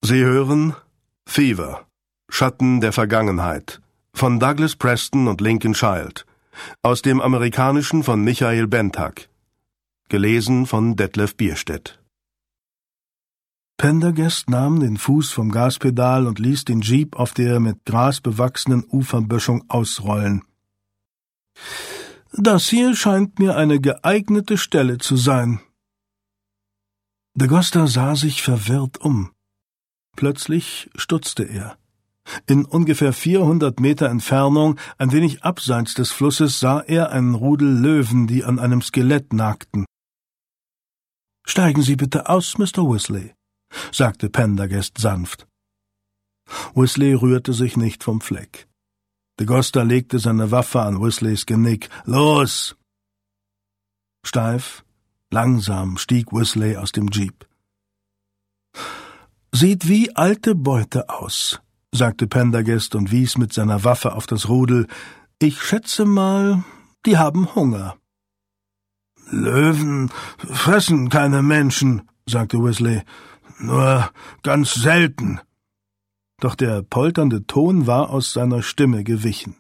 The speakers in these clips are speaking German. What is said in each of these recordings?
Sie hören Fever, Schatten der Vergangenheit von Douglas Preston und Lincoln Child, aus dem Amerikanischen von Michael Bentag, gelesen von Detlef Bierstedt. Pendergast nahm den Fuß vom Gaspedal und ließ den Jeep auf der mit Gras bewachsenen Uferböschung ausrollen. »Das hier scheint mir eine geeignete Stelle zu sein.« D'Agosta sah sich verwirrt um. Plötzlich stutzte er. In ungefähr 400 Meter Entfernung, ein wenig abseits des Flusses, sah er einen Rudel Löwen, die an einem Skelett nagten. »Steigen Sie bitte aus, Mr. Wesley«, sagte Pendergast sanft. Wesley rührte sich nicht vom Fleck. D'Agosta legte seine Waffe an Wesleys Genick. »Los!« Steif, langsam stieg Wesley aus dem Jeep. »Sieht wie alte Beute aus«, sagte Pendergast und wies mit seiner Waffe auf das Rudel. »Ich schätze mal, die haben Hunger.« »Löwen fressen keine Menschen«, sagte Wesley, »nur ganz selten.« Doch der polternde Ton war aus seiner Stimme gewichen.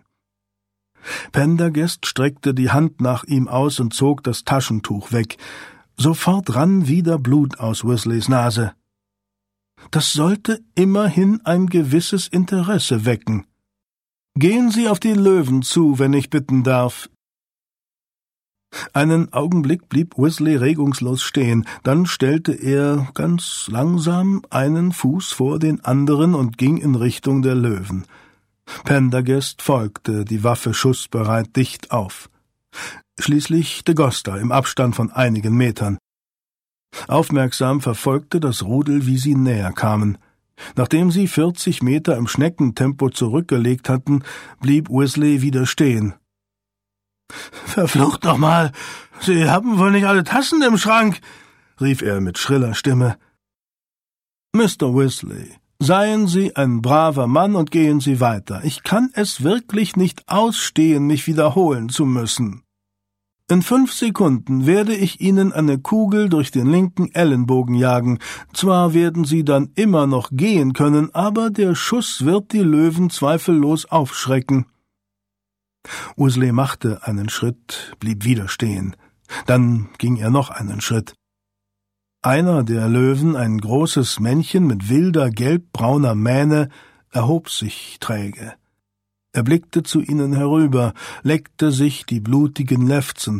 Pendergast streckte die Hand nach ihm aus und zog das Taschentuch weg. Sofort rann wieder Blut aus Wesleys Nase. Das sollte immerhin ein gewisses Interesse wecken. »Gehen Sie auf die Löwen zu, wenn ich bitten darf.« Einen Augenblick blieb Wesley regungslos stehen, dann stellte er ganz langsam einen Fuß vor den anderen und ging in Richtung der Löwen. Pendergast folgte, die Waffe schussbereit, dicht auf. Schließlich D'Agosta im Abstand von einigen Metern. Aufmerksam verfolgte das Rudel, wie sie näher kamen. Nachdem sie 40 Meter im Schneckentempo zurückgelegt hatten, blieb Wesley wieder stehen. »Verflucht nochmal! Sie haben wohl nicht alle Tassen im Schrank!« rief er mit schriller Stimme. »Mr. Wesley, seien Sie ein braver Mann und gehen Sie weiter. Ich kann es wirklich nicht ausstehen, mich wiederholen zu müssen. In 5 Sekunden werde ich Ihnen eine Kugel durch den linken Ellenbogen jagen. Zwar werden Sie dann immer noch gehen können, aber der Schuss wird die Löwen zweifellos aufschrecken.« Wesley machte einen Schritt, blieb wieder stehen. Dann ging er noch einen Schritt. Einer der Löwen, ein großes Männchen mit wilder, gelbbrauner Mähne, erhob sich träge. Er blickte zu ihnen herüber, leckte sich die blutigen Lefzen.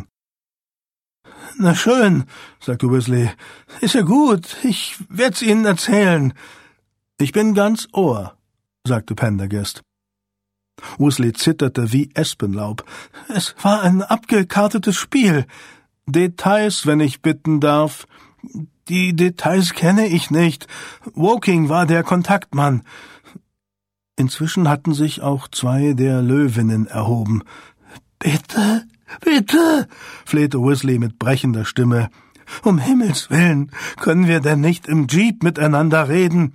»Na schön«, sagte Wesley, »ist ja gut, ich werd's Ihnen erzählen.« »Ich bin ganz Ohr«, sagte Pendergast. Wesley zitterte wie Espenlaub. »Es war ein abgekartetes Spiel. Details, wenn ich bitten darf.« »Die Details kenne ich nicht. Woking war der Kontaktmann.« Inzwischen hatten sich auch 2 der Löwinnen erhoben. »Bitte, bitte«, flehte Wesley mit brechender Stimme. »Um Himmels willen, können wir denn nicht im Jeep miteinander reden?«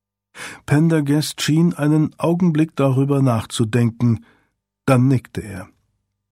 Pendergast schien einen Augenblick darüber nachzudenken, dann nickte er.